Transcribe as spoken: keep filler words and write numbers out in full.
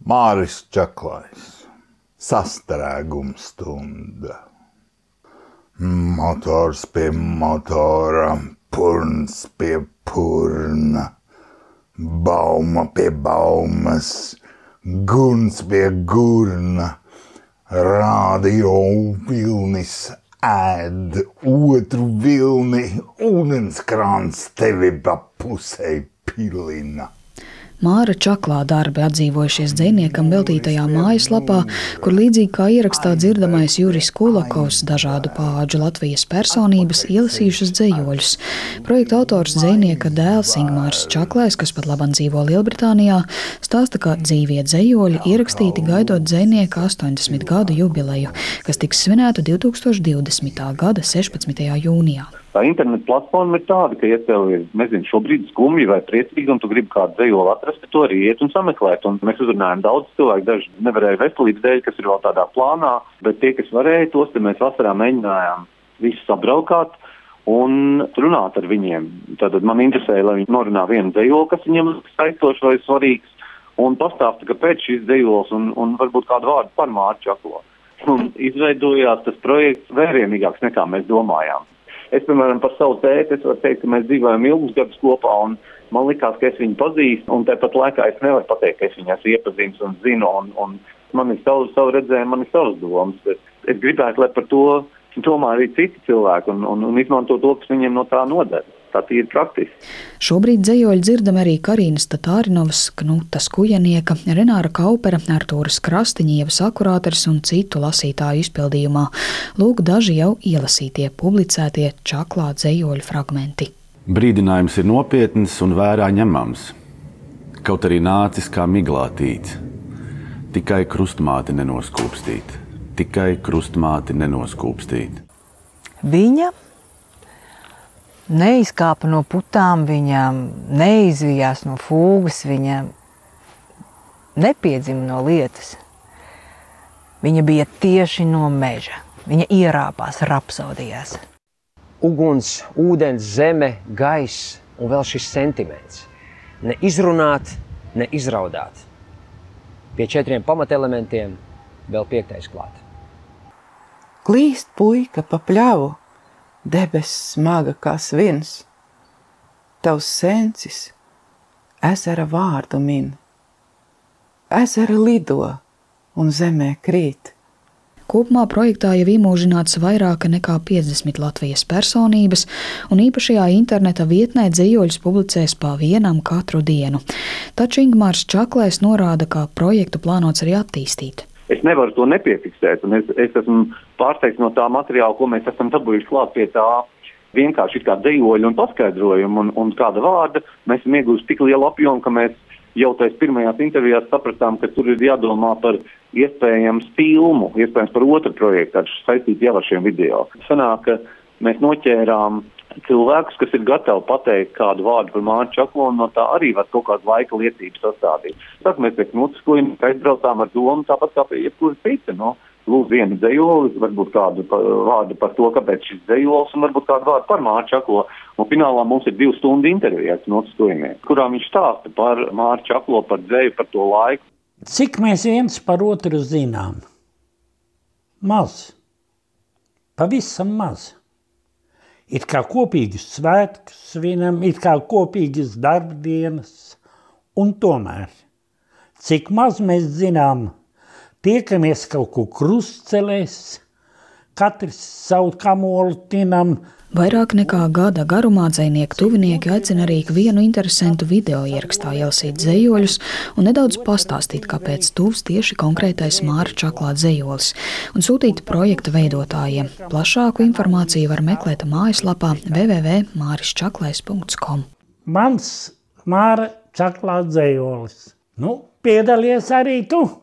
Māris Čaklais. Sastrēguma stunda. Motors pie motora, purns pie purna, bauma pie baumas, guns pie gurna, rādio vilnis ēd otru vilni, ūdenskrāns tevi pa pusei pilina. Māra Čaklā darbi atdzīvojušies dzejniekam veltītajā mājaslapā, kur līdzīgi kā ierakstā dzirdamais Juris Kulakovs dažādu paudžu Latvijas personības ielasījušas dzejoļus. Projekta autors dzejnieka dēls Ingmārs Čaklais, kas pat labam dzīvo Lielbritānijā, stāsta, ka dzīvie dzejoļi ierakstīti gaidot dzejnieka astoņdesmit gadu jubileju, kas tiks svinēta divtūkstoš divdesmitā gada sešpadsmitajā jūnijā. Tā interneta platforma ir tāda, ka, ja tev ir, nezinu, šobrīd skumji vai priecīgi, un tu gribi kādu dzejoli atrast, tad to arī iet un sameklēt. Un mēs uzrunājam daudz cilvēku, daži nevarēja veselības dēļ, kas ir vēl tādā plānā, bet tie, kas varēja, tos te mēs vasarā mēģinājām visus apbraukāt un runāt ar viņiem. Tātad man interesēja, lai viņi norunā vienu dzejoli, kas viņiem saistoši vai svarīgs, un pastāsta, kāpēc šīs dzejols un, un varbūt kādu vārdu par Māru Čaklo. Un izveidojās tas projekts vērienīgāks nekā mēs domājām. Es, piemēram, par savu tēti, es varu teikt, ka mēs dzīvojam ilgus gadus kopā, un man likās, ka es viņu pazīstu, un tāpat laikā es nevaru pateikt, ka es viņu esmu iepazīstams un zinu, un, un man ir savu, savu redzējumu, man ir savas domas, bet es gribētu, lai par to domā arī citi cilvēki, un, un, un izmanto to, kas viņiem no tā noder. Tā ir praktiski. Šobrīd dzejoļi dzirdam arī Karīnas Tatārinovas, Knuta Skujanieka, Renāra Kaupera, Artūras Krastiņievas akurāters un citu lasītāju izpildījumā. Lūk daži jau ielasītie, publicētie Čaklā dzejoļu fragmenti. Brīdinājums ir nopietns un vērā ņemams. Kaut arī nācis kā miglātīts. Tikai krustmāti nenoskūpstīt. Tikai krustmāti nenoskūpstīt. Viņa neizkāpa no putām, viņa neizvijās no fūgas, viņa nepiedzima no lietas. Viņa bija tieši no meža. Viņa ierāpās, rapsodījās. Uguns, ūdens, zeme, gaiss un vēl šis sentiments. Ne izrunāt, ne izraudāt. Pie četriem pamatelementiem vēl piektais klāt. Klīst puika pa pļavu. Debes smaga kā svins, tavs sencis ezera vārdu min, ezera lido un zemē krīt. Kopumā projektā jau iemūžināts vairāk nekā piecdesmit Latvijas personības, un īpašajā interneta vietnē dzejoļus publicēs pa vienam katru dienu. Taču Ingmārs Čaklais norāda, ka projektu plānots arī attīstīt. Es nevaru to nepiefiksēt, un es, es esmu pārsteigts no tā materiāla, ko mēs esam dabūjuši klāt pie tā vienkārši kā dzejoļu un paskaidrojumu un, un kāda vārda. Mēs esam iegūši tik lielu apjomu, ka mēs jau tais pirmajās intervijās sapratām, ka tur ir jādomā par iespējams filmu, iespējams par otru projektu, saistīt jau ar šiem video. Sanāk, ka mēs noķērām cilvēkus, kas ir gatavi pateikt kādu vārdu par Māru Čaklo, un no tā arī var kaut kādu laika liecību sastādīt. Tad mēs pēc notiskojuma aizbraucām ar domu, tāpat kā pie jebkura cita, no lūdzu vienu dzejoli, varbūt kādu vārdu par to, kāpēc šis dzejols, un varbūt kādu vārdu par Māru Čaklo. Un finālā mums ir divu stundu intervijas notiskojumiem, kurā viņš stāsta par Māru Čaklo, par dzeju, par to laiku. Cik mēs viens par otru zinām? Maz. Pavisam maz. It kā kopīgas svētkus svinam, it kā kopīgas darbdienas, un tomēr, cik maz mēs zinām, tiekamies kaut ko krustcelēs, katrs savu kamolu tinam. Vairāk nekā gada garumā dzejnieku tuvinieki aicina arī vienu interesantu video ierakstā ielasīt dzejoļus un nedaudz pastāstīt, kāpēc tuvs tieši konkrētais Māra Čaklā dzejolis, un sūtīt projekta veidotājiem. Plašāku informāciju var meklēt mājaslapā w w w punkts māris čaklais punkts com. Mans Māra Čaklā dzejolis. Nu, piedalies arī tu!